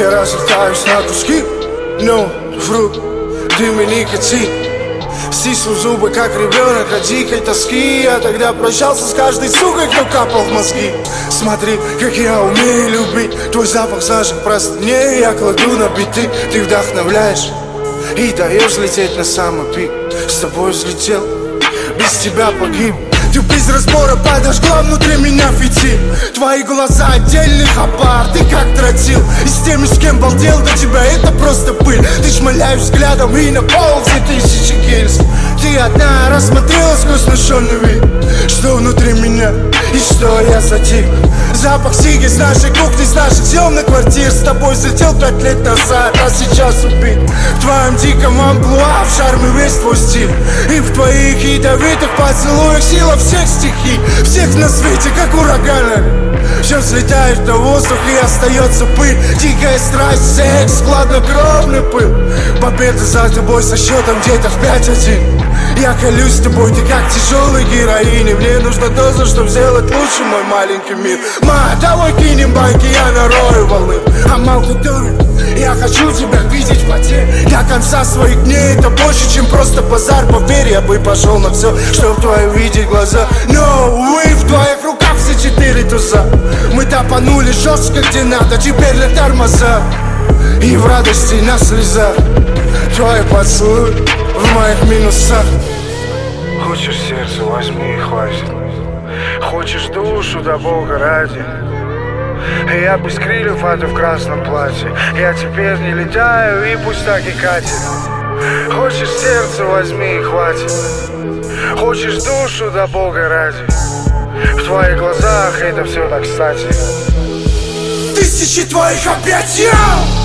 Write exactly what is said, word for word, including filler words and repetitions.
Я разлетаюсь на куски, но вру, дым и никотин. Стиснув зубы, как ребенок от дикой тоски. Я тогда прощался с каждой сукой, кто капал в мозги. Смотри, как я умею любить твой запах наших простыней. Я кладу на биты, ты вдохновляешь и даешь взлететь на самый пик. С тобой взлетел, без тебя погиб. Ты без разбора подожгла внутри меня фитиль. Твои глаза отдельный хабар, ты как тротил. И с теми, с кем балдел до тебя, это просто пыль. Ты шмаляешь взглядом и на пол две тысячи гильз. Ты одна рассмотрела сквозь смущенный вид, что внутри меня и что я затих. Запах сиги с нашей кухни, с наших съемных квартир. С тобой взлетел пять лет назад, а сейчас убит. В твоем диком амплуа, в шарме весь твой стиль. И в твоих ядовитых поцелуях сила всех стихий. Всех на свете, как ураганы. Все взлетает на воздух и остается пыль. Дикая страсть, секс, хладнокровный пыл. Победа за тобой со счетом где-то в пять один. Я колюсь с тобой, ты как тяжелый героин. Мне нужна доза, чтобы сделать лучше мой маленький мир. Ма, давай кинем банки, я нарою волны. А малку дуры, я хочу тебя видеть в воде до конца своих дней. Это больше, чем просто базар. Поверь, я бы пошел на все, чтобы твои видеть глаза. Но, увы, в твоих руках все четыре туза. Мы топанули жестко, где надо, теперь на тормоза. И в радости на слезах твой поцелуй в моих минусах. Хочешь сердце, возьми и хватит. Хочешь душу, да Бога ради. Я без крыльев, а ты в красном платье. Я теперь не летаю, и пусть так и катит. Хочешь сердце, возьми и хватит. Хочешь душу, да Бога ради. В твоих глазах это все так кстати. Тысячи твоих объятий.